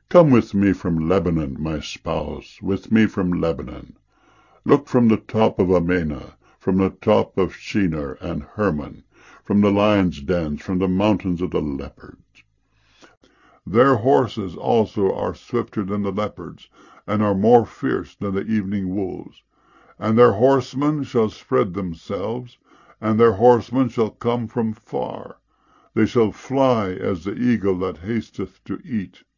Come with me from Lebanon, my spouse, with me from Lebanon. Look from the top of Amana, from the top of Shinar and Hermon, from the lions' dens, from the mountains of the leopards. Their horses also are swifter than the leopards, and are more fierce than the evening wolves. And their horsemen shall spread themselves, and their horsemen shall come from far. They shall fly as the eagle that hasteth to eat.